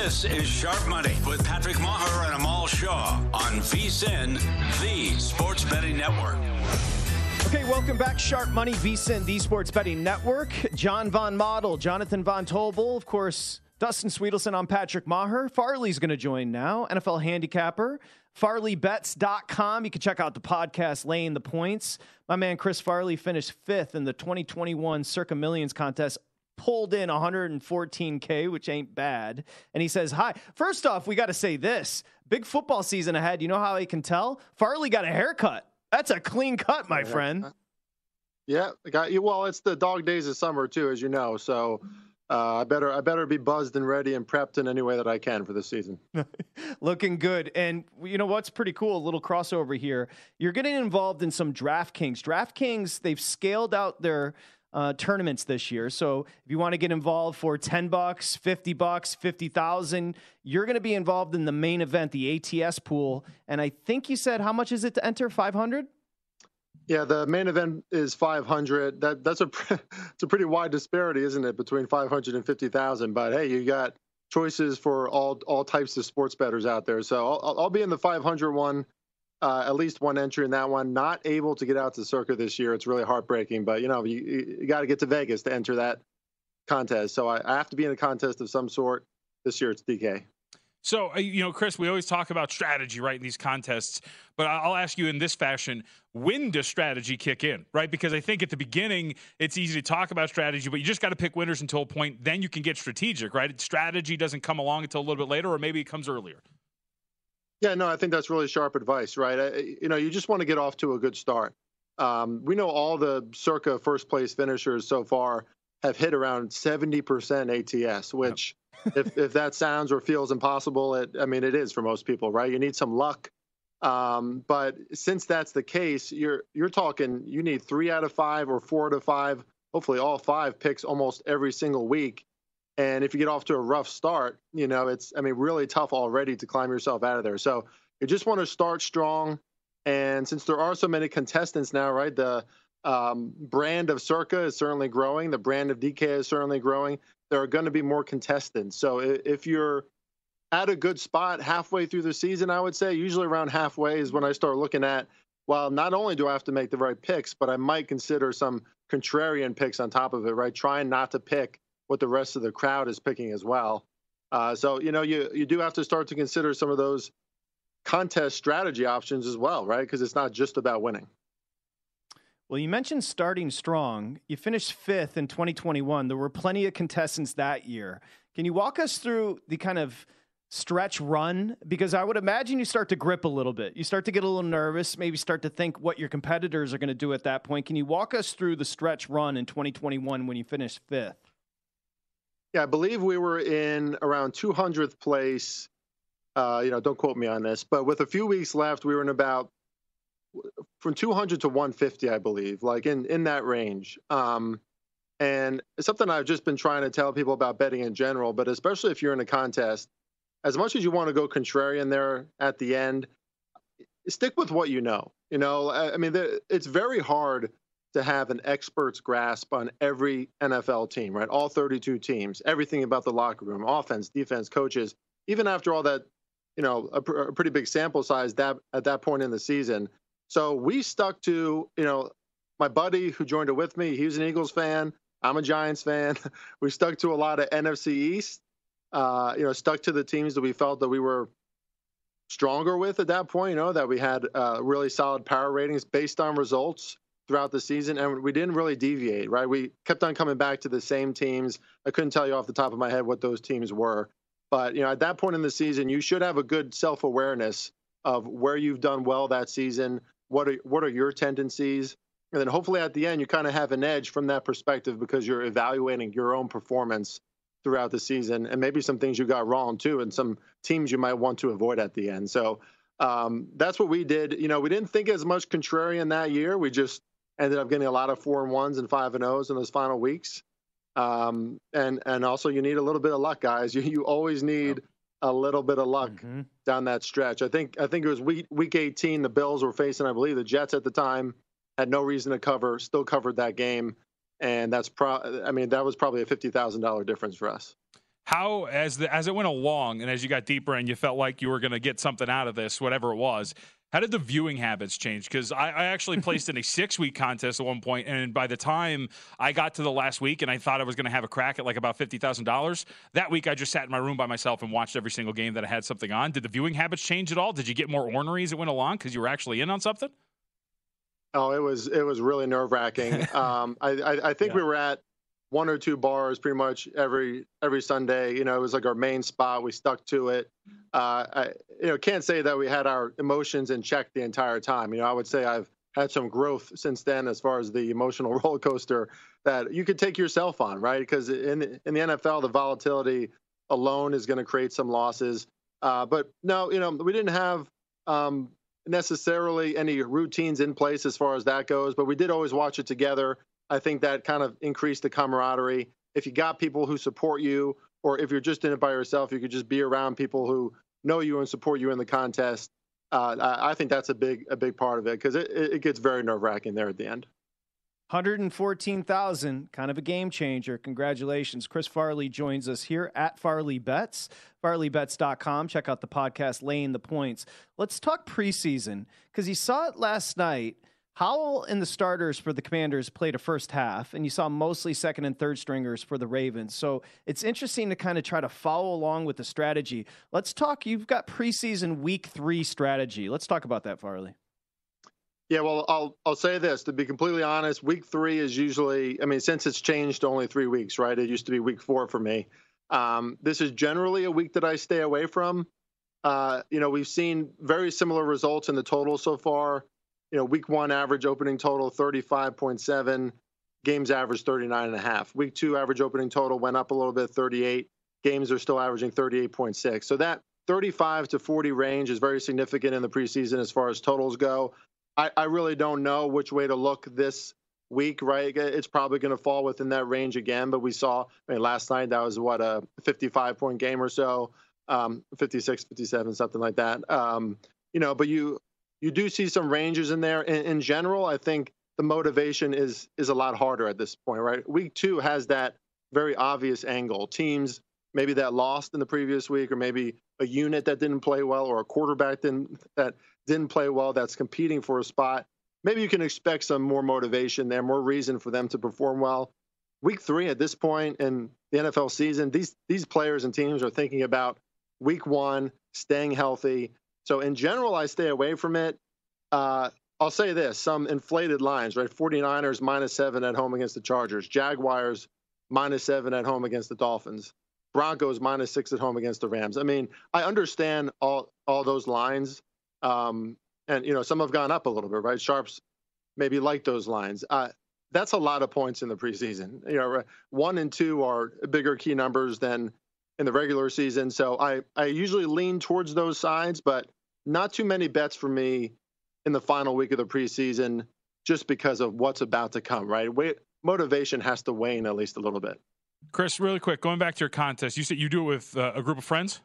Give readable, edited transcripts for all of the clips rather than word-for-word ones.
This is Sharp Money with Patrick Maher and Amal Shaw on VSiN, the Sports Betting Network. Okay, welcome back. Sharp Money, VSiN, the Sports Betting Network. John Von Model, Jonathan Von Tobel, of course, Dustin Sweetelson. I'm Patrick Maher. Farley's going to join now, NFL handicapper. FarleyBets.com. You can check out the podcast, Laying the Points. My man Chris Farley finished 5th in the 2021 Circa Millions contest, pulled in $114K, which ain't bad. And he says, hi. First off, we got to say this. Big football season ahead. You know how I can tell? Farley got a haircut. That's a clean cut, my friend. Yeah, got you. Well, it's the dog days of summer too, as you know. So I better be buzzed and ready and prepped in any way that I can for this season. Looking good. And you know what's pretty cool? A little crossover here. You're getting involved in some DraftKings. DraftKings, they've scaled out their tournaments this year. So if you want to get involved for $10, $50, 50,000, you're going to be involved in the main event, the ATS pool. And I think you said, how much is it to enter? 500? Yeah, the main event is 500. That's it's a pretty wide disparity, isn't it, between 500 and 50,000? But hey, you got choices for all types of sports bettors out there. So I'll be in the 500 one. At least one entry in that one. Not able to get out to Circa this year. It's really heartbreaking, but you got to get to Vegas to enter that contest. So I have to be in a contest of some sort. This year it's DK. So, Chris, we always talk about strategy, right, in these contests, but I'll ask you in this fashion, when does strategy kick in, right? Because I think at the beginning, it's easy to talk about strategy, but you just got to pick winners until a point, then you can get strategic, right? Strategy doesn't come along until a little bit later, or maybe it comes earlier. Yeah, no, I think that's really sharp advice, right? You just want to get off to a good start. We know all the Circa first place finishers so far have hit around 70% ATS, which if that sounds or feels impossible, it is for most people, right? You need some luck. But since that's the case, you're talking, you need 3 out of 5 or 4 out of 5, hopefully all 5 picks almost every single week. And if you get off to a rough start, it's really tough already to climb yourself out of there. So you just want to start strong. And since there are so many contestants now, right, the brand of Circa is certainly growing. The brand of DK is certainly growing. There are going to be more contestants. So if you're at a good spot halfway through the season, I would say usually around halfway is when I start looking at, well, not only do I have to make the right picks, but I might consider some contrarian picks on top of it, right? Trying not to pick what the rest of the crowd is picking as well. So, you do have to start to consider some of those contest strategy options as well, right? Because it's not just about winning. Well, you mentioned starting strong. You finished 5th in 2021. There were plenty of contestants that year. Can you walk us through the kind of stretch run? Because I would imagine you start to grip a little bit. You start to get a little nervous, maybe start to think what your competitors are going to do at that point. Can you walk us through the stretch run in 2021 when you finished 5th? Yeah, I believe we were in around 200th place. Don't quote me on this, but with a few weeks left, we were in about from 200 to 150, I believe, like in that range. And it's something I've just been trying to tell people about betting in general, but especially if you're in a contest, as much as you want to go contrarian there at the end, stick with what you know. It's very hard to have an expert's grasp on every NFL team, right? All 32 teams, everything about the locker room, offense, defense, coaches, even after all that, a pretty big sample size at that point in the season. So we stuck to, my buddy who joined it with me, he was an Eagles fan. I'm a Giants fan. We stuck to a lot of NFC East, stuck to the teams that we felt that we were stronger with at that point, that we had really solid power ratings based on results throughout the season, and we didn't really deviate, right? We kept on coming back to the same teams. I couldn't tell you off the top of my head what those teams were, but at that point in the season, you should have a good self-awareness of where you've done well that season. What are your tendencies? And then hopefully at the end, you kind of have an edge from that perspective because you're evaluating your own performance throughout the season and maybe some things you got wrong too, and some teams you might want to avoid at the end. So that's what we did. We didn't think as much contrarian that year. We just ended up getting a lot of 4-1s and 5-0s in those final weeks. And also you need a little bit of luck, guys. You always need a little bit of luck down that stretch. I think it was week 18. The Bills were facing, I believe, the Jets at the time. Had no reason to cover, still covered that game, and that was probably a $50,000 difference for us. How, as it went along and as you got deeper and you felt like you were going to get something out of this, whatever it was, how did the viewing habits change? Because I actually placed in a 6-week contest at one point, and by the time I got to the last week and I thought I was going to have a crack at like about $50,000, that week I just sat in my room by myself and watched every single game that I had something on. Did the viewing habits change at all? Did you get more ornery as it went along because you were actually in on something? Oh, it was really nerve-wracking. I think we were at one or two bars pretty much every Sunday. You know, it was like our main spot. We stuck to it. I can't say that we had our emotions in check the entire time. You know, I would say I've had some growth since then as far as the emotional roller coaster that you could take yourself on, right? Because in the NFL, the volatility alone is going to create some losses. But no, you know, we didn't have necessarily any routines in place as far as that goes, but we did always watch it together. I think that kind of increased the camaraderie. If you got people who support you, or if you're just in it by yourself, you could just be around people who know you and support you in the contest. I think that's a big part of it, because it gets very nerve-wracking there at the end. 114,000, kind of a game changer. Congratulations. Chris Farley joins us here at Farley Bets, farleybets.com. Check out the podcast, Laying the Points. Let's talk preseason, because you saw it last night. Howell and the starters for the Commanders played a first half, and you saw mostly second and third stringers for the Ravens. So it's interesting to kind of try to follow along with the strategy. Let's talk. You've got preseason week 3 strategy. Let's talk about that, Farley. Yeah, well, I'll say this, to be completely honest, week 3 is usually, I mean, since it's changed to only 3 weeks, right? It used to be week 4 for me. This is generally a week that I stay away from. We've seen very similar results in the total so far. You know, week 1 average opening total 35.7, games average 39.5. Week 2 average opening total went up a little bit, 38. Games are still averaging 38.6. So that 35 to 40 range is very significant in the preseason as far as totals go. I really don't know which way to look this week, right? It's probably going to fall within that range again, but we saw, last night that was a 55-point game or so, 56, 57, something like that. But you do see some ranges in there. In general, I think the motivation is a lot harder at this point, right? Week 2 has that very obvious angle. Teams maybe that lost in the previous week, or maybe a unit that didn't play well, or a quarterback that didn't play well that's competing for a spot. Maybe you can expect some more motivation there, more reason for them to perform well. Week 3 at this point in the NFL season, these players and teams are thinking about week 1, staying healthy. So in general, I stay away from it. I'll say this, some inflated lines, right? 49ers -7 at home against the Chargers. Jaguars -7 at home against the Dolphins. Broncos -6 at home against the Rams. I mean, I understand all those lines. And, some have gone up a little bit, right? Sharps maybe like those lines. That's a lot of points in the preseason. 1 and 2 are bigger key numbers than in the regular season. So I usually lean towards those sides, but not too many bets for me in the final week of the preseason, just because of what's about to come, right? Motivation has to wane at least a little bit. Chris, really quick, going back to your contest, you said you do it with a group of friends?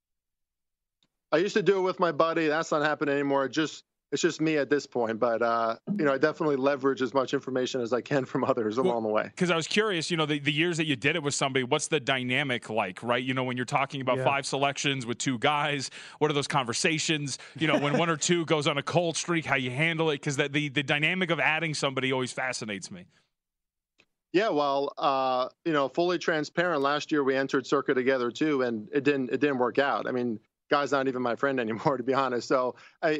I used to do it with my buddy. That's not happening anymore. It's just me at this point. But, I definitely leverage as much information as I can from others along the way. Because I was curious, the years that you did it with somebody, what's the dynamic like, right? When you're talking about 5 selections with 2 guys, what are those conversations? When 1 or 2 goes on a cold streak, how you handle it? Because the dynamic of adding somebody always fascinates me. Yeah, well, fully transparent. Last year we entered Circa together too, and it didn't work out. I mean, guy's not even my friend anymore, to be honest. So,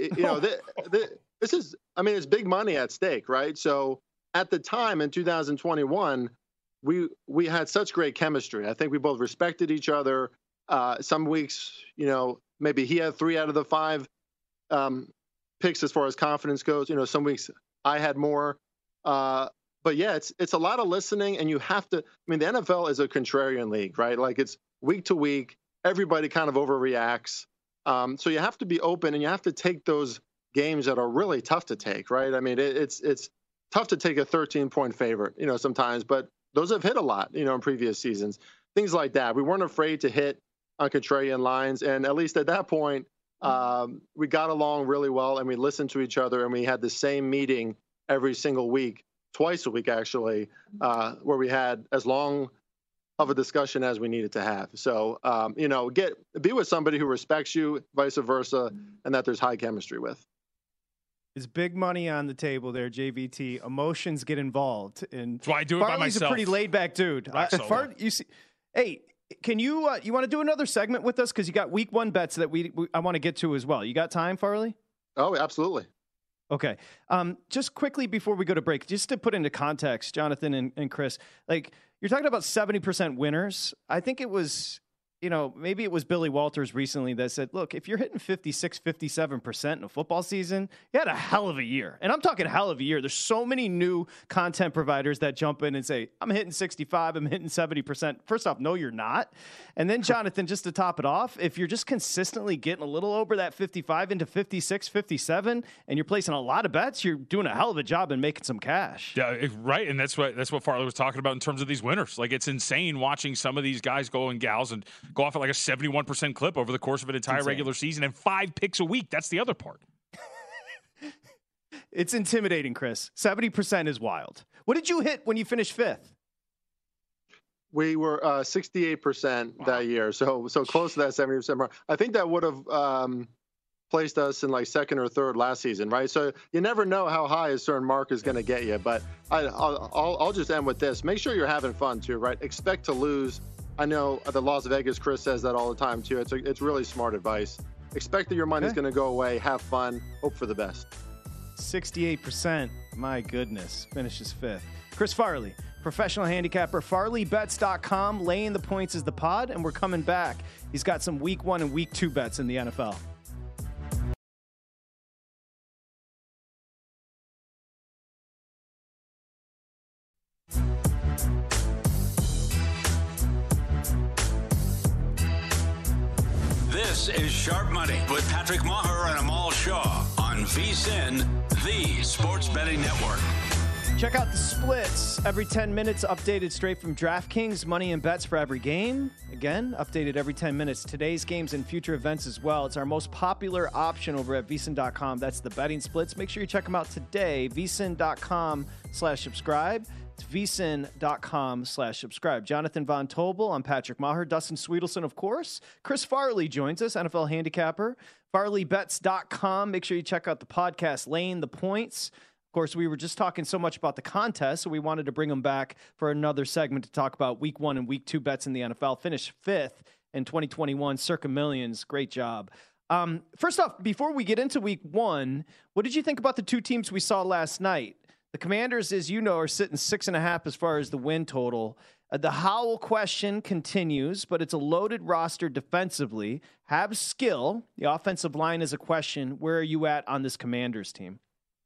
this is, it's big money at stake, right? So at the time in 2021, we had such great chemistry. I think we both respected each other. Some weeks, maybe he had 3 out of the 5 picks as far as confidence goes. Some weeks I had more. But yeah, it's a lot of listening, and you have to. The NFL is a contrarian league, right? Like, it's week to week. Everybody kind of overreacts. So you have to be open, and you have to take those games that are really tough to take, right? It's tough to take a 13-point favorite, sometimes, but those have hit a lot, in previous seasons. Things like that. We weren't afraid to hit on contrarian lines, and at least at that point, we got along really well, and we listened to each other, and we had the same meeting every single week. Twice a week, actually, where we had as long of a discussion as we needed to have. So, be with somebody who respects you, vice versa, and that there's high chemistry with. There's big money on the table there, JVT. Emotions get involved. And that's why I do it Farley's by myself. A pretty laid back dude. Hey, can you want to do another segment with us? Because you got week 1 bets that I want to get to as well. You got time, Farley? Oh, absolutely. Okay. Just quickly before we go to break, just to put into context, Jonathan and Chris, like you're talking about 70% winners. I think it was, maybe it was Billy Walters recently that said, look, if you're hitting 56, 57% in a football season, you had a hell of a year. And I'm talking hell of a year. There's so many new content providers that jump in and say, I'm hitting 65, I'm hitting 70%. First off, no, you're not. And then, Jonathan, just to top it off, if you're just consistently getting a little over that 55 into 56, 57, and you're placing a lot of bets, you're doing a hell of a job in making some cash. Yeah, right. And that's what Farley was talking about in terms of these winners. Like, it's insane watching some of these guys go and gals and go off at like a 71% clip over the course of an entire regular season and 5 picks a week. That's the other part. It's intimidating, Chris. 70% is wild. What did you hit when you finished 5th? We were 68% that year, so close to that 70% mark. I think that would have placed us in like 2nd or 3rd last season, right? So you never know how high a certain mark is going to get you. But I'll just end with this: make sure you're having fun too, right? Expect to lose. I know the Las Vegas Chris says that all the time too. It's really smart advice. Expect that your money's going to go away. Have fun. Hope for the best. 68%. My goodness. Finishes 5th. Chris Farley, professional handicapper, FarleyBets.com. Laying the points is the pod, and we're coming back. He's got some week 1 and week 2 bets in the NFL. This is Sharp Money with Patrick Maher and Amal Shaw on VSiN, the Sports Betting Network. Check out the splits every 10 minutes, updated straight from DraftKings. Money and bets for every game. Again, updated every 10 minutes. Today's games and future events as well. It's our most popular option over at VSiN.com. That's the betting splits. Make sure you check them out today. VSiN.com/subscribe. It's VSiN.com/subscribe. Jonathan Von Tobel. I'm Patrick Maher. Dustin Sweetelson, of course. Chris Farley joins us, NFL handicapper. FarleyBets.com. Make sure you check out the podcast, Laying the Points. Of course, we were just talking so much about the contest, so we wanted to bring them back for another segment to talk about week 1 and week 2 bets in the NFL. Finished 5th in 2021, circa millions. Great job. First off, before we get into week 1, what did you think about the 2 teams we saw last night? The Commanders, as you know, are sitting 6.5 as far as the win total. The Howell question continues, but it's a loaded roster defensively. Have skill. The offensive line is a question. Where are you at on this Commanders team?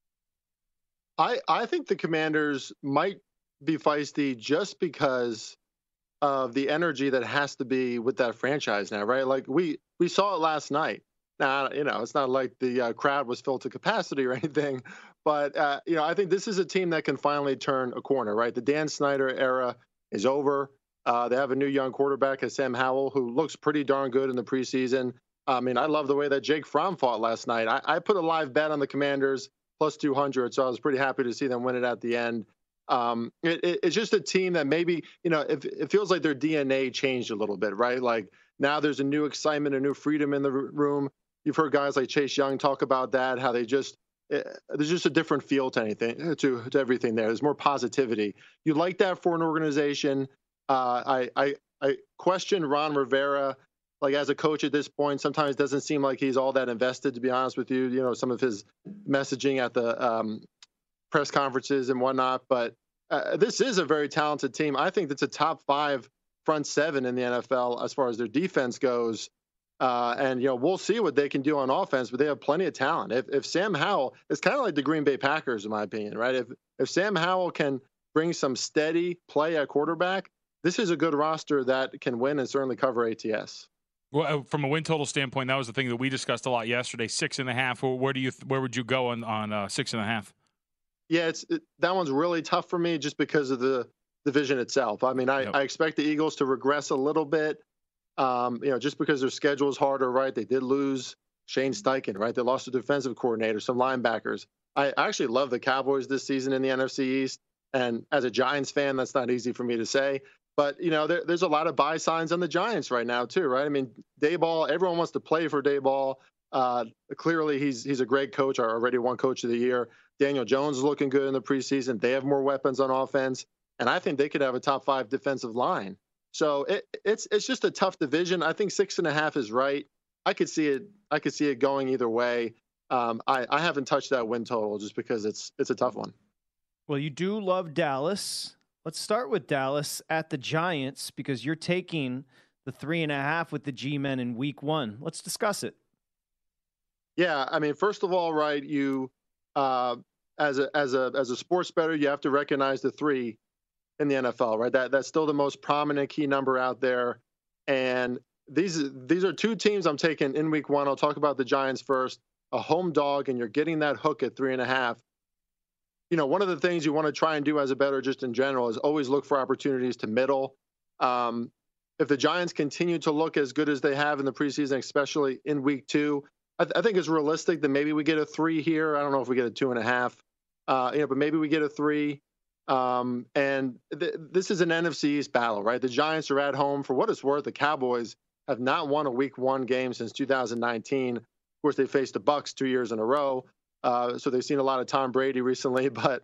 I think the Commanders might be feisty just because of the energy that has to be with that franchise now, right? Like we saw it last night. Now, it's not like the crowd was filled to capacity or anything, but I think this is a team that can finally turn a corner, right? The Dan Snyder era is over. They have a new young quarterback, Sam Howell, who looks pretty darn good in the preseason. I mean, I love the way that Jake Fromm fought last night. I put a live bet on the Commanders plus 200, so I was pretty happy to see them win it at the end. It's just a team that maybe, it feels like their DNA changed a little bit, right? Like now there's a new excitement, a new freedom in the room. You've heard guys like Chase Young talk about that, how there's just a different feel to everything there. There's more positivity. You like that for an organization. I question Ron Rivera, like as a coach at this point. Sometimes it doesn't seem like he's all that invested, to be honest with you. Some of his messaging at the press conferences and whatnot. But this is a very talented team. I think it's a top 5 front 7 in the NFL as far as their defense goes. And we'll see what they can do on offense, but they have plenty of talent. If Sam Howell, it's kind of like the Green Bay Packers, in my opinion, right? If Sam Howell can bring some steady play at quarterback, this is a good roster that can win and certainly cover ATS. Well, from a win total standpoint, that was the thing that we discussed a lot yesterday. 6.5. Where would you go on 6.5? Yeah, that one's really tough for me just because of the division itself. I mean, I expect the Eagles to regress a little bit. Just because their schedule is harder, right? They did lose Shane Steichen, right? They lost a defensive coordinator, some linebackers. I actually love the Cowboys this season in the NFC East. And as a Giants fan, that's not easy for me to say. But, there's a lot of buy signs on the Giants right now, too, right? I mean, Daboll, everyone wants to play for Daboll. Clearly, he's a great coach, already won Coach of the Year. Daniel Jones is looking good in the preseason. They have more weapons on offense. And I think they could have a top 5 defensive line. So it's just a tough division. I think 6.5 is right. I could see it going either way. I haven't touched that win total just because it's a tough one. Well, you do love Dallas. Let's start with Dallas at the Giants because you're taking the 3.5 with the G-men in week 1. Let's discuss it. Yeah, I mean, first of all, right, you as a sports bettor, you have to recognize the 3 in the NFL, right? That's still the most prominent key number out there. And these are 2 teams I'm taking in week 1. I'll talk about the Giants first. A home dog, and you're getting that hook at 3.5. One of the things you want to try and do as a bettor just in general is always look for opportunities to middle. If the Giants continue to look as good as they have in the preseason, especially in week 2, I think it's realistic that maybe we get a 3 here. I don't know if we get a 2.5, but maybe we get a 3. This is an NFC East battle, right? The Giants are at home. For what it's worth, the Cowboys have not won a week 1 game since 2019. Of course, they faced the Bucs 2 years in a row. So they've seen a lot of Tom Brady recently, but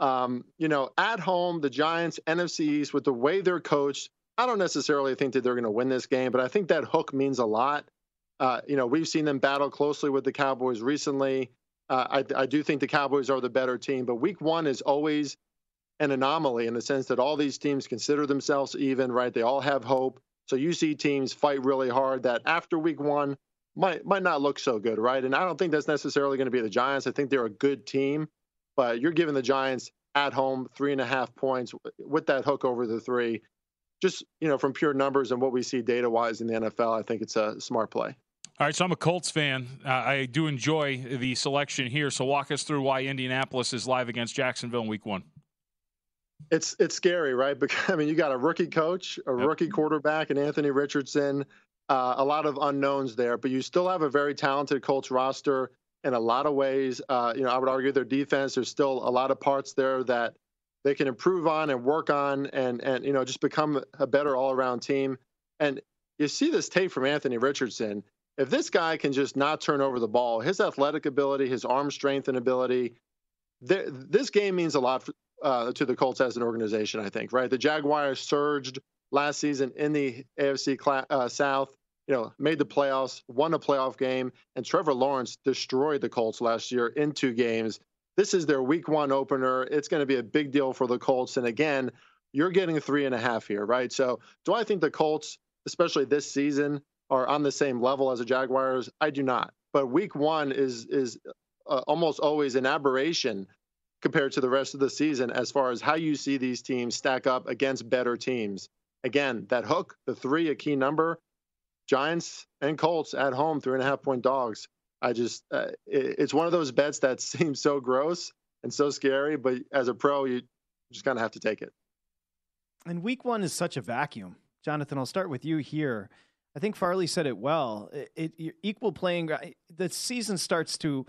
at home, the Giants, NFC East, with the way they're coached, I don't necessarily think that they're going to win this game, but I think that hook means a lot. We've seen them battle closely with the Cowboys recently. I do think the Cowboys are the better team, but week 1 is always an anomaly in the sense that all these teams consider themselves even, right? They all have hope. So you see teams fight really hard that after week 1 might not look so good, right? And I don't think that's necessarily going to be the Giants. I think they're a good team, but you're giving the Giants at home 3.5 points with that hook over the 3. Just, from pure numbers and what we see data-wise in the NFL, I think it's a smart play. All right, so I'm a Colts fan. I do enjoy the selection here. So walk us through why Indianapolis is live against Jacksonville in week 1. It's scary, right? Because, you got a rookie coach, a rookie quarterback, and Anthony Richardson. A lot of unknowns there, but you still have a very talented Colts roster in a lot of ways. I would argue their defense, there's still a lot of parts there that they can improve on and work on and just become a better all-around team. And you see this tape from Anthony Richardson. If this guy can just not turn over the ball, his athletic ability, his arm strength and ability, this game means a lot to the Colts as an organization, I think, right? The Jaguars surged last season in the AFC South, made the playoffs, won a playoff game, and Trevor Lawrence destroyed the Colts last year in 2 games. This is their week 1 opener. It's going to be a big deal for the Colts. And again, you're getting 3.5 here, right? So do I think the Colts, especially this season, are on the same level as the Jaguars? I do not. But week 1 is almost always an aberration compared to the rest of the season as far as how you see these teams stack up against better teams. Again, that hook, the 3, a key number. Giants and Colts at home, 3.5-point dogs. It's one of those bets that seems so gross and so scary, but as a pro, you just kind of have to take it. And week 1 is such a vacuum. Jonathan, I'll start with you here. I think Farley said it well. Equal playing, the season starts to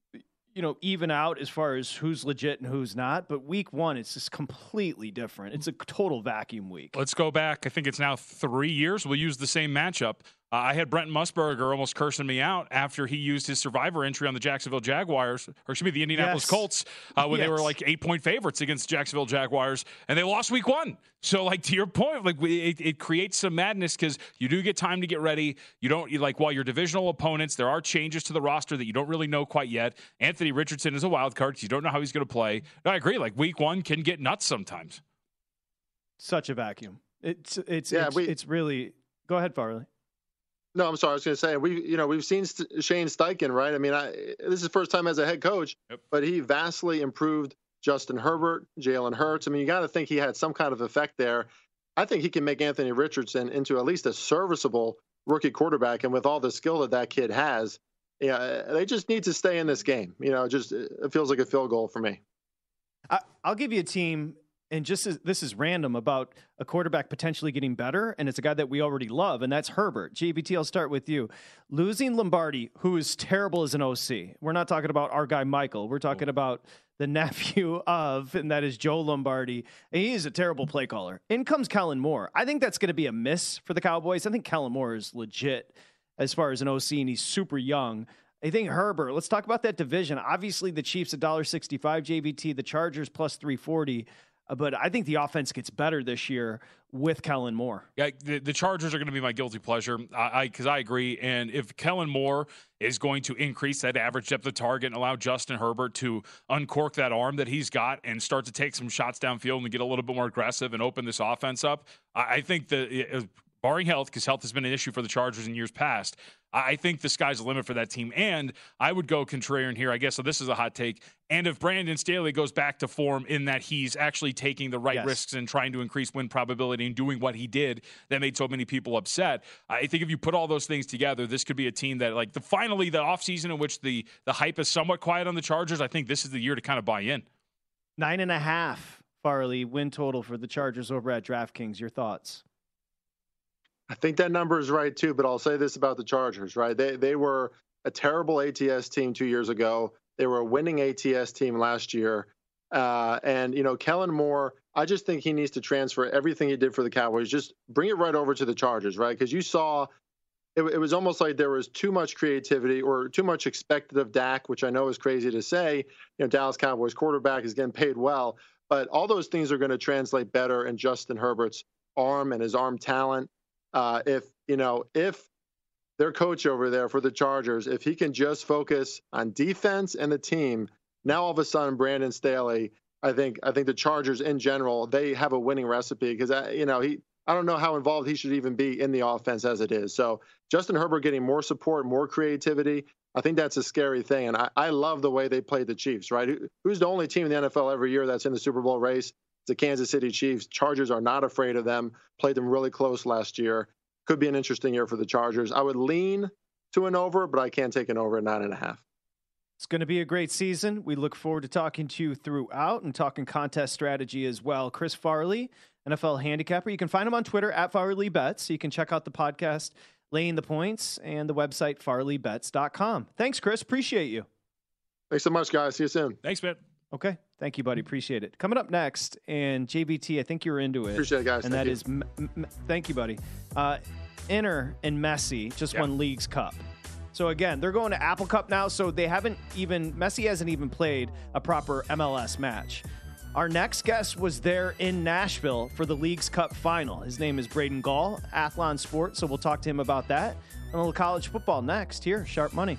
even out as far as who's legit and who's not. But week 1, it's just completely different. It's a total vacuum week. Let's go back. I think it's now 3 years. We'll use the same matchup. I had Brent Musburger almost cursing me out after he used his survivor entry on the Jacksonville Jaguars, or excuse me, the Indianapolis Colts, when they were like 8-point favorites against the Jacksonville Jaguars, and they lost week 1. So, to your point, it creates some madness because you do get time to get ready. While your divisional opponents, there are changes to the roster that you don't really know quite yet. Anthony Richardson is a wild card. You don't know how he's going to play. No, I agree. Week 1 can get nuts sometimes. Such a vacuum. It's really. Go ahead, Farley. No, I'm sorry. I was going to say we've seen Shane Steichen, right? This is his first time as a head coach, but he vastly improved Justin Herbert, Jalen Hurts. You got to think he had some kind of effect there. I think he can make Anthony Richardson into at least a serviceable rookie quarterback, and with all the skill that kid has, they just need to stay in this game. It feels like a field goal for me. I'll give you a team. And this is random about a quarterback potentially getting better, and it's a guy that we already love, and that's Herbert. JVT, I'll start with you. Losing Lombardi, who is terrible as an OC. We're not talking about our guy Michael. We're talking about the nephew of, and that is Joe Lombardi. And he is a terrible play caller. In comes Kellen Moore. I think that's going to be a miss for the Cowboys. I think Kellen Moore is legit as far as an OC, and he's super young. I think Herbert, let's talk about that division. Obviously, the Chiefs $1.65 JVT, the Chargers plus 340. But I think the offense gets better this year with Kellen Moore. Yeah, the Chargers are going to be my guilty pleasure because I agree. And if Kellen Moore is going to increase that average depth of target and allow Justin Herbert to uncork that arm that he's got and start to take some shots downfield and get a little bit more aggressive and open this offense up, I think that barring health, because health has been an issue for the Chargers in years past, I think the sky's the limit for that team. And I would go contrarian here, I guess, so this is a hot take. And if Brandon Staley goes back to form in that he's actually taking the right risks and trying to increase win probability and doing what he did that made so many people upset, I think if you put all those things together, this could be a team that, like, finally the offseason in which the hype is somewhat quiet on the Chargers, I think this is the year to kind of buy in. 9.5, Farley, win total for the Chargers over at DraftKings. Your thoughts? I think that number is right too, but I'll say this about the Chargers, right? They were a terrible ATS team 2 years ago. They were a winning ATS team last year. And, Kellen Moore, I just think he needs to transfer everything he did for the Cowboys. Just bring it right over to the Chargers, right? Because you saw it was almost like there was too much creativity or too much expected of Dak, which I know is crazy to say. Dallas Cowboys quarterback is getting paid well, but all those things are going to translate better in Justin Herbert's arm and his arm talent. If their coach over there for the Chargers, if he can just focus on defense and the team, now all of a sudden Brandon Staley, I think the Chargers in general, they have a winning recipe because I don't know how involved he should even be in the offense as it is. So Justin Herbert getting more support, more creativity, I think that's a scary thing. And I love the way they played the Chiefs, right? Who's the only team in the NFL every year that's in the Super Bowl race? The Kansas City Chiefs. Chargers are not afraid of them. Played them really close last year. Could be an interesting year for the Chargers. I would lean to an over, but I can't take an over at 9.5. It's going to be a great season. We look forward to talking to you throughout and talking contest strategy as well. Chris Farley, NFL handicapper. You can find him on Twitter at FarleyBets. You can check out the podcast, Laying the Points, and the website, FarleyBets.com. Thanks, Chris. Appreciate you. Thanks so much, guys. See you soon. Thanks, man. Okay. Thank you, buddy. Appreciate it. Coming up next, and JVT, I think you're into it. Appreciate it, guys. And thank you, buddy. Inter and Messi just won Leagues Cup. So again, they're going to Apple Cup now, so Messi hasn't even played a proper MLS match. Our next guest was there in Nashville for the Leagues Cup final. His name is Braden Gall, Athlon Sports, so we'll talk to him about that. And a little college football next here, Sharp Money.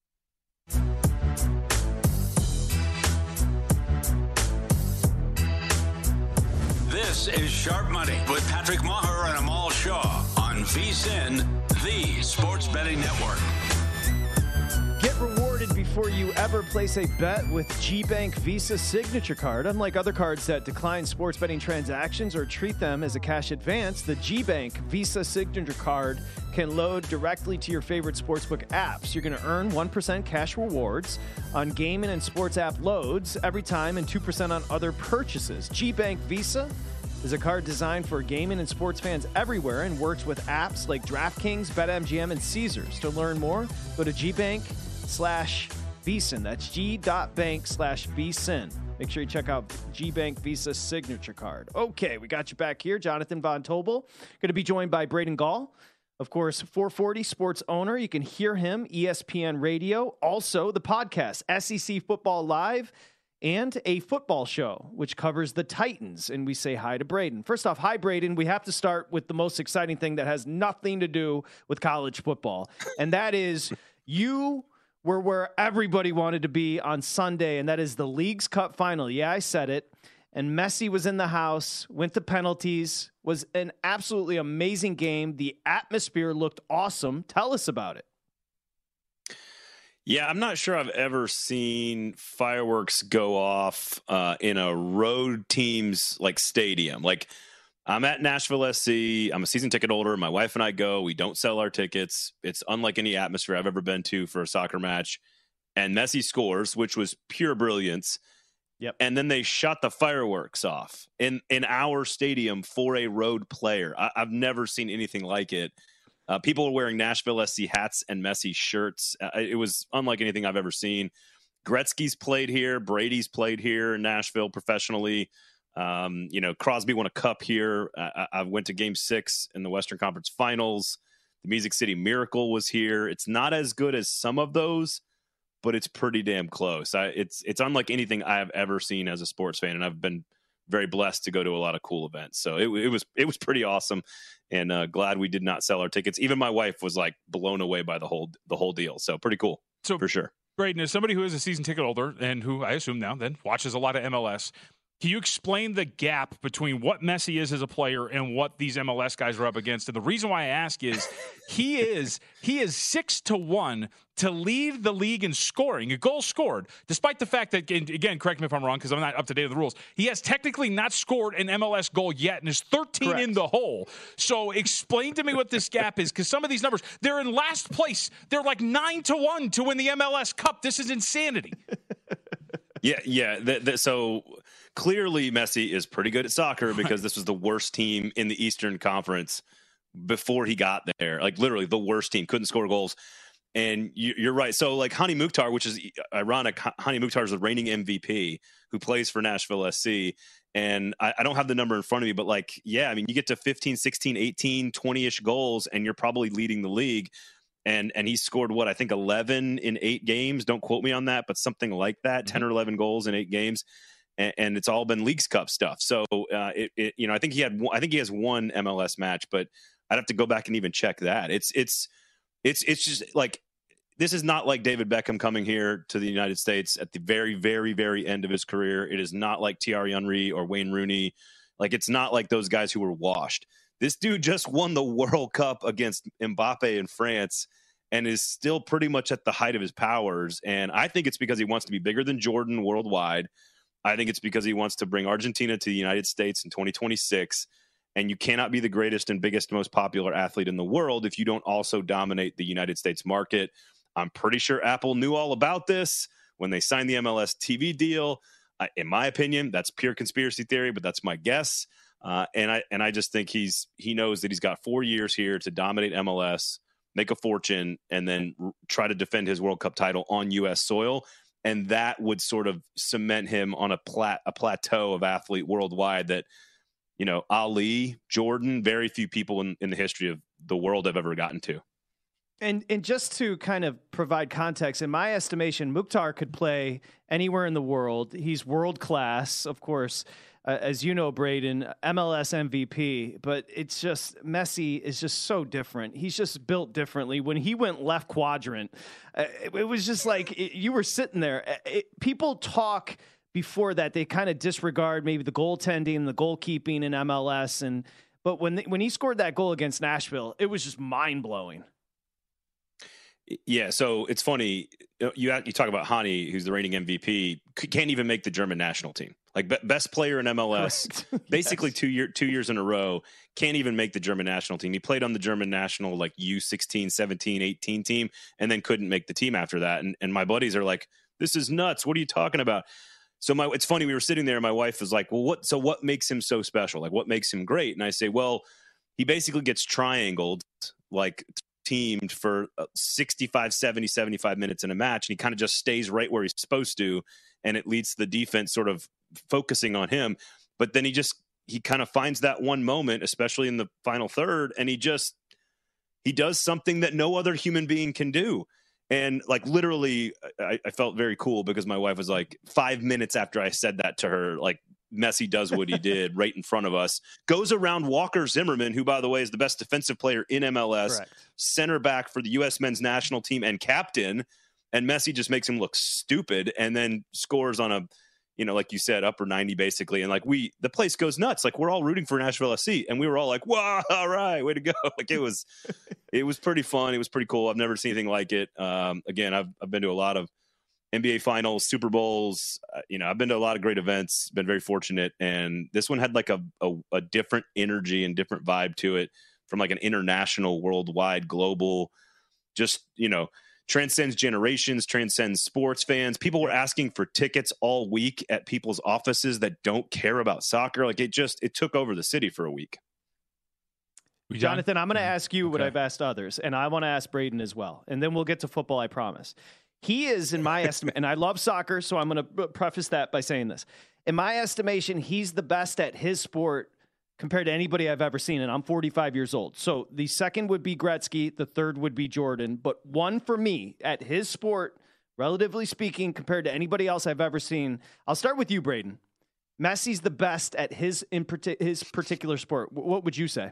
This is Sharp Money with Patrick Maher and Amal Shaw on VSiN, the Sports Betting Network. Get rewarded before you ever place a bet with GBank Visa Signature Card. Unlike other cards that decline sports betting transactions or treat them as a cash advance, the GBank Visa Signature Card can load directly to your favorite sportsbook apps. You're going to earn 1% cash rewards on gaming and sports app loads every time and 2% on other purchases. GBank Visa is a card designed for gaming and sports fans everywhere and works with apps like DraftKings, BetMGM, and Caesars. To learn more, go to GBank/VSiN. That's G.bank/VSiN. Make sure you check out GBank Visa Signature Card. Okay, we got you back here. Jonathan Von Tobel. Going to be joined by Braden Gall. Of course, 440 Sports owner. You can hear him, ESPN Radio. Also, the podcast, SEC Football Live, and a football show, which covers the Titans. And we say hi to Braden. First off, hi, Braden. We have to start with the most exciting thing that has nothing to do with college football. And that is you were where everybody wanted to be on Sunday, and that is the Leagues Cup final. Yeah, I said it. And Messi was in the house, went to penalties, was an absolutely amazing game. The atmosphere looked awesome. Tell us about it. Yeah, I'm not sure I've ever seen fireworks go off in a road team's stadium. I'm at Nashville SC. I'm a season ticket holder. My wife and I go. We don't sell our tickets. It's unlike any atmosphere I've ever been to for a soccer match. And Messi scores, which was pure brilliance. Yep. And then they shot the fireworks off in our stadium for a road player. I've never seen anything like it. People were wearing Nashville SC hats and Messi shirts. It was unlike anything I've ever seen. Gretzky's played here. Brady's played here in Nashville professionally. Crosby won a cup here. I went to Game 6 in the Western Conference Finals. The Music City Miracle was here. It's not as good as some of those, but it's pretty damn close. It's unlike anything I have ever seen as a sports fan, and I've been very blessed to go to a lot of cool events. So it was pretty awesome, and glad we did not sell our tickets. Even my wife was like blown away by the whole deal. So pretty cool, so for sure. Braden, as somebody who is a season ticket holder and who I assume now then watches a lot of MLS, can you explain the gap between what Messi is as a player and what these MLS guys are up against? And the reason why I ask is he is 6-1 to lead the league in scoring, a goal scored, despite the fact that, again, correct me if I'm wrong because I'm not up to date on the rules, he has technically not scored an MLS goal yet and is 13 in the hole. So explain to me what this gap is, because some of these numbers, they're in last place. They're like 9-1 to win the MLS Cup. This is insanity. Yeah. So clearly Messi is pretty good at soccer because this was the worst team in the Eastern Conference before he got there. Like literally the worst team, couldn't score goals. And you're right. So like Hany Mukhtar, which is ironic, Hany Mukhtar is the reigning MVP who plays for Nashville SC. And I don't have the number in front of me, but like, yeah, I mean, you get to 15, 16, 18, 20-ish goals and you're probably leading the league. And he scored I think 11 in 8 games. Don't quote me on that, but something like that, 10 or 11 goals in 8 games. And it's all been Leagues Cup stuff. So I think he has one MLS match, but I'd have to go back and even check that. It's just like, this is not like David Beckham coming here to the United States at the very, very, very end of his career. It is not like Thierry Henry or Wayne Rooney. Like, it's not like those guys who were washed. This dude just won the World Cup against Mbappe in France and is still pretty much at the height of his powers. And I think it's because he wants to be bigger than Jordan worldwide. I think it's because he wants to bring Argentina to the United States in 2026. And you cannot be the greatest and biggest, most popular athlete in the world if you don't also dominate the United States market. I'm pretty sure Apple knew all about this when they signed the MLS TV deal. In my opinion, that's pure conspiracy theory, but that's my guess. And I just think he knows that he's got 4 years here to dominate MLS, make a fortune, and then try to defend his World Cup title on U.S. soil. And that would sort of cement him on a plateau of athlete worldwide that, Ali, Jordan, very few people in the history of the world have ever gotten to. And just to kind of provide context, in my estimation, Mukhtar could play anywhere in the world. He's world class, of course, as you know, Braden, MLS MVP. But it's just Messi is just so different. He's just built differently. When he went left quadrant, it was just like you were sitting there. People talk before that; they kind of disregard maybe the goaltending, the goalkeeping in MLS, but when he scored that goal against Nashville, it was just mind blowing. Yeah, so it's funny. You talk about Hany, who's the reigning MVP, can't even make the German national team. Like best player in MLS, basically yes. 2 years in a row, can't even make the German national team. He played on the German national like U16, 17, 18 team, and then couldn't make the team after that. And my buddies are like, "This is nuts. What are you talking about?" So it's funny. We were sitting there, and my wife was like, "Well, what makes him so special? Like, what makes him great?" And I say, "Well, he basically gets triangled like." Teamed for 65, 70, 75 minutes in a match. And he kind of just stays right where he's supposed to. And it leads to the defense sort of focusing on him. But then he kind of finds that one moment, especially in the final third. And he does something that no other human being can do. And like, literally, I felt very cool because my wife was like 5 minutes after I said that to her, like, Messi does what he did right in front of us, goes around Walker Zimmerman, who, by the way, is the best defensive player in MLS, correct, center back for the U.S. men's national team and captain. And Messi just makes him look stupid and then scores on a, like you said, upper 90 basically. And like the place goes nuts. Like we're all rooting for Nashville SC and we were all like, "Wow, all right, way to go." Like it was pretty fun. It was pretty cool. I've never seen anything like it. Again, I've been to a lot of NBA finals, Super Bowls, I've been to a lot of great events, been very fortunate. And this one had like a different energy and different vibe to it from like an international, worldwide, global, just, transcends generations, transcends sports fans. People were asking for tickets all week at people's offices that don't care about soccer. Like it took over the city for a week. Jonathan, I'm going to ask you what I've asked others, and I want to ask Braden as well. And then we'll get to football, I promise. He is, in my estimate, and I love soccer, so I'm going to preface that by saying this. In my estimation, he's the best at his sport compared to anybody I've ever seen, and I'm 45 years old. So the second would be Gretzky, the third would be Jordan, but one for me at his sport, relatively speaking, compared to anybody else I've ever seen. I'll start with you, Braden. Messi's the best at his particular sport. What would you say?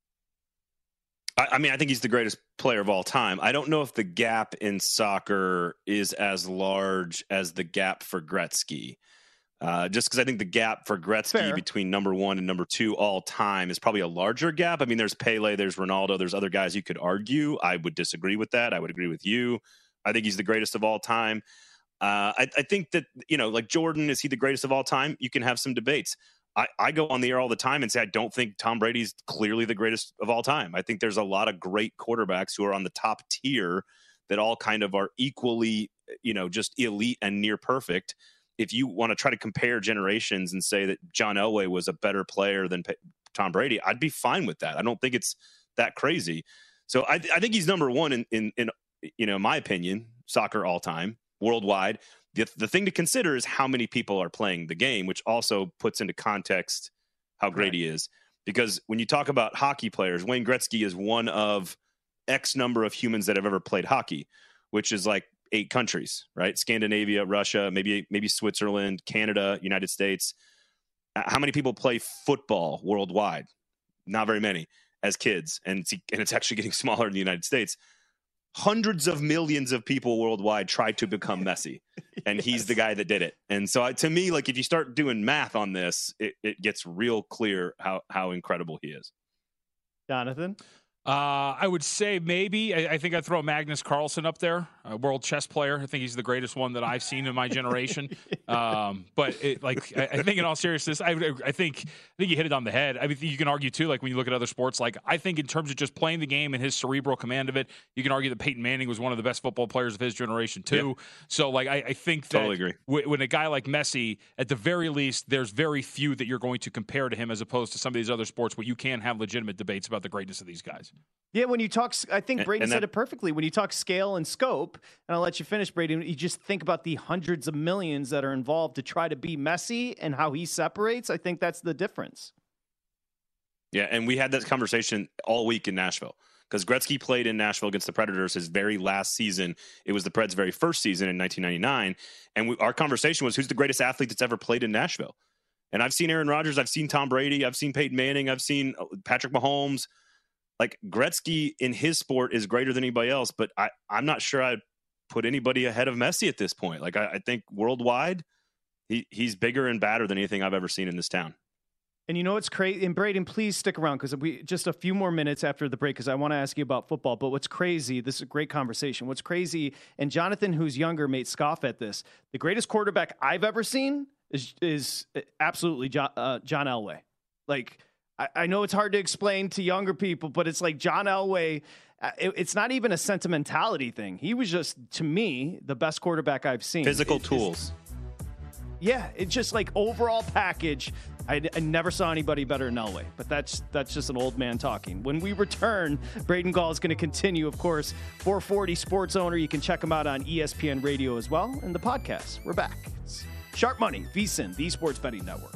I mean, I think he's the greatest player of all time. I don't know if the gap in soccer is as large as the gap for Gretzky. Just because I think the gap for Gretzky between number one and number two all time is probably a larger gap. I mean, there's Pele, there's Ronaldo, there's other guys you could argue. I would disagree with that. I would agree with you. I think he's the greatest of all time. I think that, like Jordan, is he the greatest of all time? You can have some debates. I go on the air all the time and say I don't think Tom Brady's clearly the greatest of all time. I think there's a lot of great quarterbacks who are on the top tier that all kind of are equally, just elite and near perfect. If you want to try to compare generations and say that John Elway was a better player than Tom Brady, I'd be fine with that. I don't think it's that crazy. So I think he's number one in my opinion, soccer all time, worldwide. The thing to consider is how many people are playing the game, which also puts into context how great he is. Because when you talk about hockey players, Wayne Gretzky is one of X number of humans that have ever played hockey, which is like 8 countries, right? Scandinavia, Russia, maybe Switzerland, Canada, United States. How many people play football worldwide? Not very many as kids. And it's actually getting smaller in the United States. Hundreds of millions of people worldwide try to become Messi, and he's the guy that did it. And so to me, like if you start doing math on this, it gets real clear how incredible he is. Jonathan? I would say maybe. I think I'd throw Magnus Carlsen up there, a world chess player. I think he's the greatest one that I've seen in my generation. But I think in all seriousness, I think you hit it on the head. I mean, you can argue too, like when you look at other sports, like I think in terms of just playing the game and his cerebral command of it, you can argue that Peyton Manning was one of the best football players of his generation too. Yep. So I think that totally agree. When a guy like Messi, at the very least, there's very few that you're going to compare to him as opposed to some of these other sports where you can have legitimate debates about the greatness of these guys. Yeah, when you talk, I think Brady said it perfectly. When you talk scale and scope, and I'll let you finish, Brady, you just think about the hundreds of millions that are involved to try to be Messi and how he separates. I think that's the difference. Yeah, and we had that conversation all week in Nashville because Gretzky played in Nashville against the Predators his very last season. It was the Preds' very first season in 1999. And our conversation was, who's the greatest athlete that's ever played in Nashville? And I've seen Aaron Rodgers. I've seen Tom Brady. I've seen Peyton Manning. I've seen Patrick Mahomes. Like Gretzky in his sport is greater than anybody else, but I'm not sure I'd put anybody ahead of Messi at this point. Like I think worldwide, he's bigger and badder than anything I've ever seen in this town. And you know what's crazy? And Braden, please stick around because we just a few more minutes after the break because I want to ask you about football. But what's crazy? This is a great conversation. What's crazy? And Jonathan, who's younger, may scoff at this. The greatest quarterback I've ever seen is absolutely John Elway. Like. I know it's hard to explain to younger people, but it's like John Elway. It's not even a sentimentality thing. He was just, to me, the best quarterback I've seen. Physical tools. It's just like overall package. I never saw anybody better than Elway, but that's just an old man talking. When we return, Braden Gall is going to continue, of course, 440 Sports Owner. You can check him out on ESPN Radio as well, and the podcast. We're back. It's Sharp Money, VSiN, the Sports Betting Network.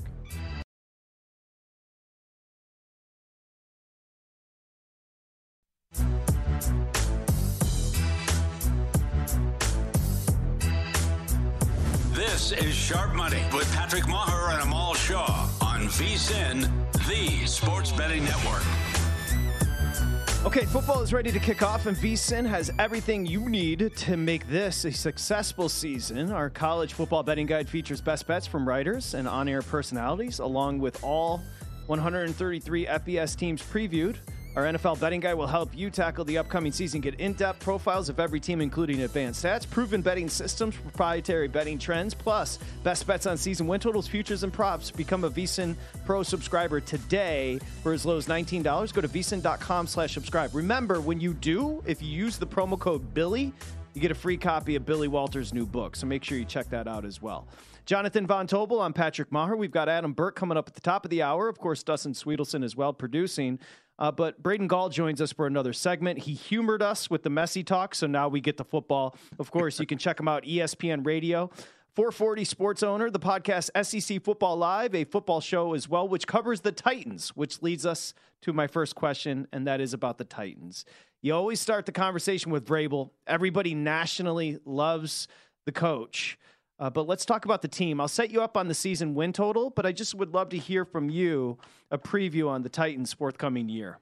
This is Sharp Money with Patrick Maher and Amal Shaw on VSiN, the Sports Betting Network. Okay, football is ready to kick off, and VSiN has everything you need to make this a successful season. Our college football betting guide features best bets from writers and on-air personalities, along with all 133 FBS teams previewed. Our NFL betting guide will help you tackle the upcoming season, get in-depth profiles of every team, including advanced stats, proven betting systems, proprietary betting trends, plus best bets on season win totals, futures, and props. Become a VSiN Pro subscriber today for as low as $19. Go to VSiN.com/subscribe. Remember, when you do, if you use the promo code Billy, you get a free copy of Billy Walters' new book. So make sure you check that out as well. Jonathan Von Tobel, I'm Patrick Maher. We've got Adam Burke coming up at the top of the hour. Of course, Dustin Sweetelson as well producing. But Braden Gall joins us for another segment. He humored us with the Messi talk, so now we get to football. Of course, you can check him out, ESPN Radio. 440 Sports Owner, the podcast SEC Football Live, a football show as well, which covers the Titans, which leads us to my first question, and that is about the Titans. You always start the conversation with Vrabel. Everybody nationally loves the coach. But let's talk about the team. I'll set you up on the season win total, but I just would love to hear from you a preview on the Titans' forthcoming year.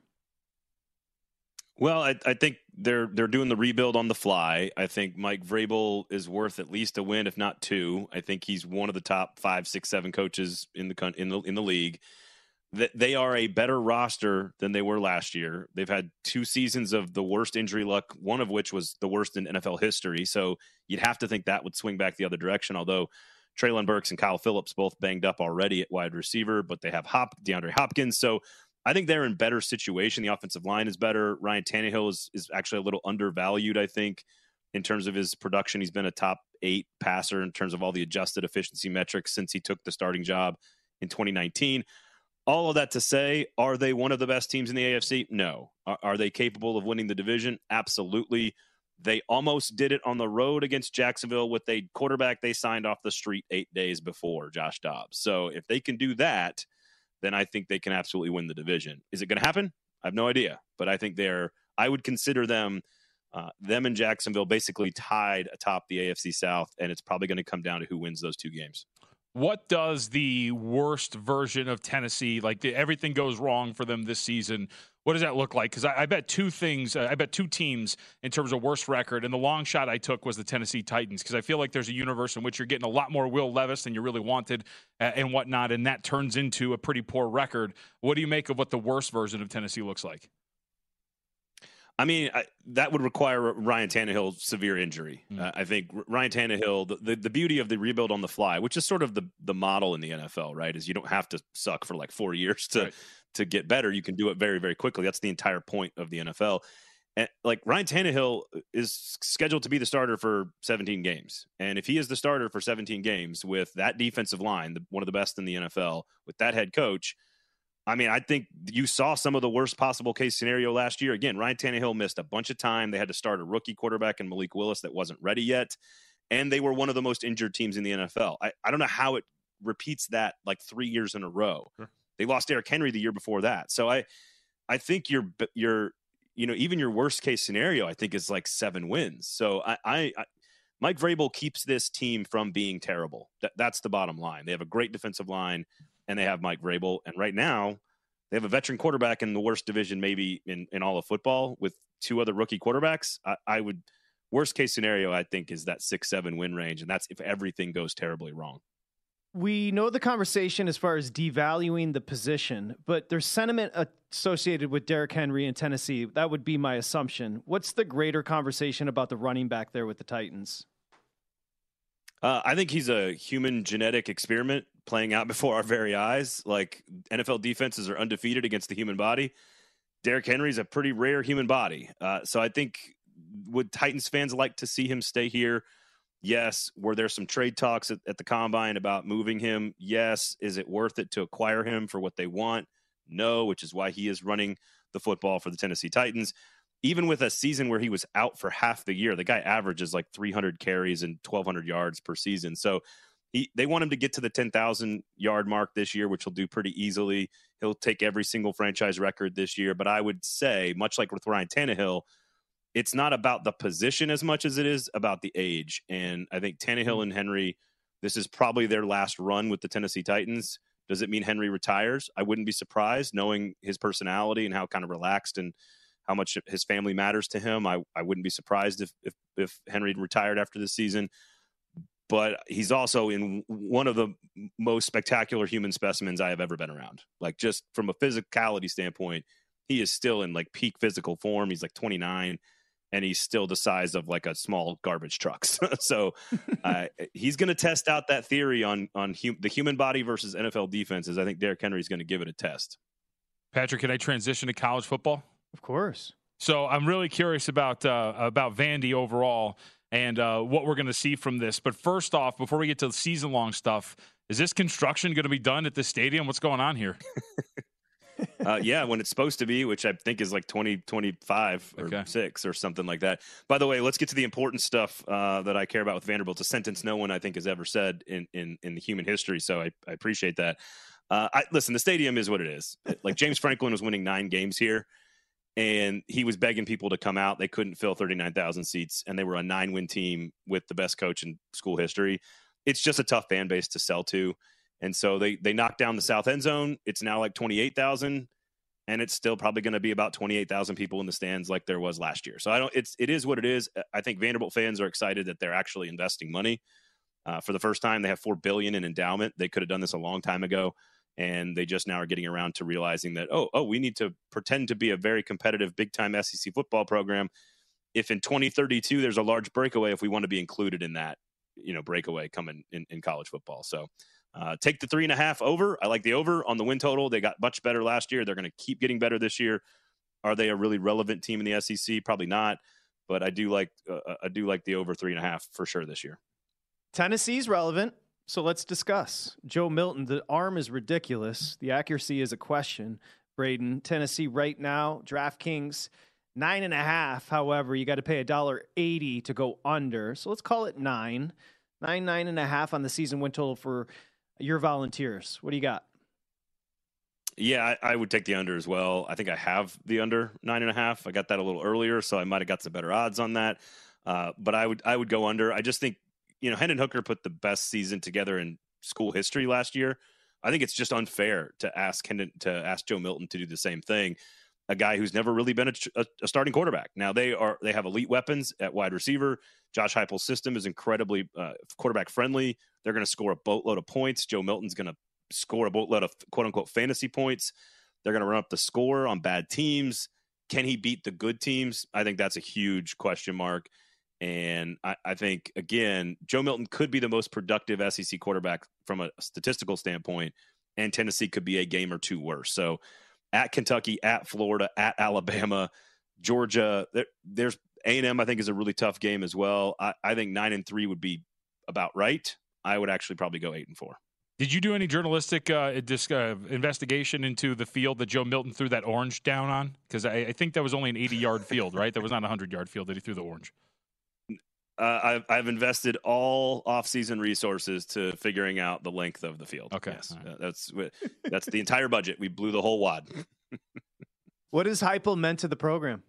Well, I think they're doing the rebuild on the fly. I think Mike Vrabel is worth at least a win, if not two. I think he's one of the top 5, 6, 7 coaches in the league. They are a better roster than they were last year. They've had 2 seasons of the worst injury luck, one of which was the worst in NFL history. So you'd have to think that would swing back the other direction, although Treylon Burks and Kyle Phillips both banged up already at wide receiver, but they have DeAndre Hopkins. So I think they're in better situation. The offensive line is better. Ryan Tannehill is actually a little undervalued, I think, in terms of his production. He's been a top 8 passer in terms of all the adjusted efficiency metrics since he took the starting job in 2019. All of that to say, are they one of the best teams in the AFC? No. Are they capable of winning the division? Absolutely. They almost did it on the road against Jacksonville with a quarterback they signed off the street 8 days before, Josh Dobbs. So if they can do that, then I think they can absolutely win the division. Is it going to happen? I have no idea. But I think I would consider them and Jacksonville basically tied atop the AFC South, and it's probably going to come down to who wins those 2 games. What does the worst version of Tennessee, like everything goes wrong for them this season, what does that look like? Because I bet 2 things. I bet 2 teams in terms of worst record, and the long shot I took was the Tennessee Titans, because I feel like there's a universe in which you're getting a lot more Will Levis than you really wanted and whatnot, and that turns into a pretty poor record. What do you make of what the worst version of Tennessee looks like? I mean, that would require Ryan Tannehill's severe injury. I think Ryan Tannehill, the beauty of the rebuild on the fly, which is sort of the model in the NFL, right, is you don't have to suck for like 4 years to get better. You can do it very, very quickly. That's the entire point of the NFL. And like Ryan Tannehill is scheduled to be the starter for 17 games. And if he is the starter for 17 games with that defensive line, one of the best in the NFL, with that head coach, I mean, I think you saw some of the worst possible case scenario last year. Again, Ryan Tannehill missed a bunch of time. They had to start a rookie quarterback in Malik Willis that wasn't ready yet. And they were one of the most injured teams in the NFL. I don't know how it repeats that like 3 years in a row. Sure. They lost Derrick Henry the year before that. So I think you're even your worst case scenario, I think, is like 7 wins. So Mike Vrabel keeps this team from being terrible. That's the bottom line. They have a great defensive line, and they have Mike Vrabel. And right now, they have a veteran quarterback in the worst division maybe in all of football with 2 other rookie quarterbacks. Worst case scenario, I think, is that 6-7 win range, and that's if everything goes terribly wrong. We know the conversation as far as devaluing the position, but there's sentiment associated with Derrick Henry in Tennessee. That would be my assumption. What's the greater conversation about the running back there with the Titans? I think he's a human genetic experiment playing out before our very eyes. Like, NFL defenses are undefeated against the human body. Derrick Henry's a pretty rare human body. So I think, would Titans fans like to see him stay here? Yes. Were there some trade talks at the Combine about moving him? Yes. Is it worth it to acquire him for what they want? No, which is why he is running the football for the Tennessee Titans. Even with a season where he was out for half the year, the guy averages like 300 carries and 1,200 yards per season. So they want him to get to the 10,000-yard mark this year, which he'll do pretty easily. He'll take every single franchise record this year. But I would say, much like with Ryan Tannehill, it's not about the position as much as it is about the age. And I think Tannehill and Henry, this is probably their last run with the Tennessee Titans. Does it mean Henry retires? I wouldn't be surprised, knowing his personality and how kind of relaxed and how much his family matters to him. I wouldn't be surprised if Henry retired after this season. But he's also in one of the most spectacular human specimens I have ever been around. Like, just from a physicality standpoint, he is still in like peak physical form. He's like 29. And he's still the size of like a small garbage truck. So he's going to test out that theory on the human body versus NFL defenses. I think Derrick Henry is going to give it a test. Patrick, can I transition to college football? Of course. So I'm really curious about Vandy overall and what we're going to see from this. But first off, before we get to the season-long stuff, is this construction going to be done at this stadium? What's going on here? Yeah, when it's supposed to be, which I think is like 2025 or 6 or something like that. By the way, let's get to the important stuff that I care about with Vanderbilt. It's a sentence no one, I think, has ever said in the human history, so I appreciate that. Listen, the stadium is what it is. Like, James Franklin was winning 9 games here, and he was begging people to come out. They couldn't fill 39,000 seats, and they were a 9-win team with the best coach in school history. It's just a tough fan base to sell to. And so they knocked down the south end zone. It's now like 28,000, and it's still probably going to be about 28,000 people in the stands like there was last year. So it is what it is. I think Vanderbilt fans are excited that they're actually investing money. For the first time, they have $4 billion in endowment. They could have done this a long time ago, and they just now are getting around to realizing that, we need to pretend to be a very competitive big-time SEC football program. If in 2032 there's a large breakaway, if we want to be included in that, breakaway coming in college football. So take the 3.5 over. I like the over on the win total. They got much better last year. They're going to keep getting better this year. Are they a really relevant team in the SEC? Probably not. But I do like the over 3.5 for sure this year. Tennessee's relevant, so let's discuss. Joe Milton, the arm is ridiculous. The accuracy is a question. Braden, Tennessee right now, DraftKings 9.5. However, you got to pay $1.80 to go under. So let's call it 9. 9.5 on the season win total for your Volunteers. What do you got? Yeah, I would take the under as well. I think I have the under 9.5. I got that a little earlier, so I might have got some better odds on that. But I would go under. I just think, Hendon Hooker put the best season together in school history last year. I think it's just unfair to ask Joe Milton to do the same thing. A guy who's never really been a starting quarterback. Now they have elite weapons at wide receiver. Josh Heupel's system is incredibly quarterback friendly. They're going to score a boatload of points. Joe Milton's going to score a boatload of quote unquote fantasy points. They're going to run up the score on bad teams. Can he beat the good teams? I think that's a huge question mark. And I think, again, Joe Milton could be the most productive SEC quarterback from a statistical standpoint, and Tennessee could be a game or two worse. So at Kentucky, at Florida, at Alabama, Georgia, there's A&M, I think, is a really tough game as well. I think 9-3 would be about right. I would actually probably go 8-4. Did you do any journalistic investigation into the field that Joe Milton threw that orange down on? Because I think that was only an 80-yard field, right? That was not a 100-yard field that he threw the orange. I've invested all off-season resources to figuring out the length of the field. Okay, yes, right. That's the entire budget. We blew the whole wad. What has Heupel meant to the program?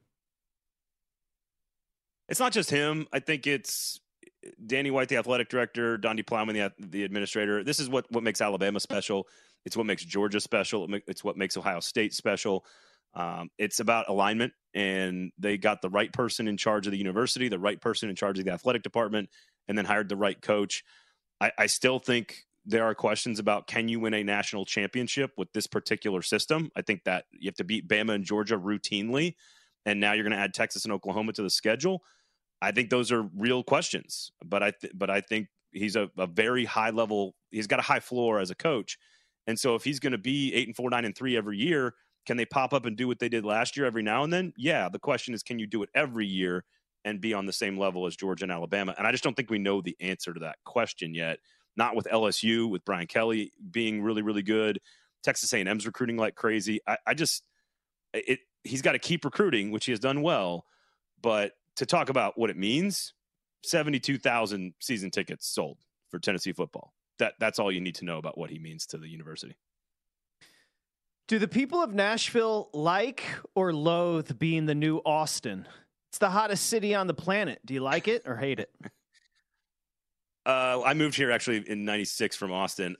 It's not just him. I think it's Danny White, the athletic director, Donnie Plowman, the administrator. This is what makes Alabama special. It's what makes Georgia special. It's what makes Ohio State special. It's about alignment, and they got the right person in charge of the university, the right person in charge of the athletic department, and then hired the right coach. I still think there are questions about, can you win a national championship with this particular system? I think that you have to beat Bama and Georgia routinely, and now you're going to add Texas and Oklahoma to the schedule. I think those are real questions, but I think he's a very high level. He's got a high floor as a coach, and so if he's going to be 8-4, 9-3 every year, can they pop up and do what they did last year every now and then? Yeah. The question is, can you do it every year and be on the same level as Georgia and Alabama? And I just don't think we know the answer to that question yet. Not with LSU, with Brian Kelly being really, really good. Texas A&M's recruiting like crazy. He's got to keep recruiting, which he has done well. But to talk about what it means, 72,000 season tickets sold for Tennessee football. That's all you need to know about what he means to the university. Do the people of Nashville like or loathe being the new Austin? It's the hottest city on the planet. Do you like it or hate it? I moved here actually in '96 from Austin.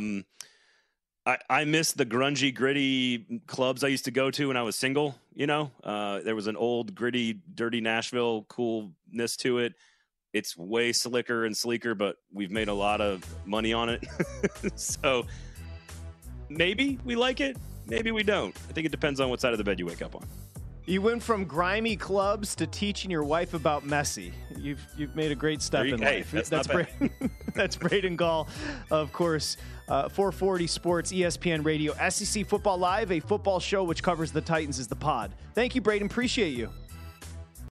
I miss the grungy, gritty clubs I used to go to when I was single. There was an old, gritty, dirty Nashville coolness to it. It's way slicker and sleeker, but we've made a lot of money on it. So maybe we like it. Maybe we don't. I think it depends on what side of the bed you wake up on. You went from grimy clubs to teaching your wife about Messi. You've made a great step in life. That's Braden Gall, of course. 440 Sports, ESPN Radio, SEC Football Live, a football show which covers the Titans, is the pod. Thank you, Braden. Appreciate you.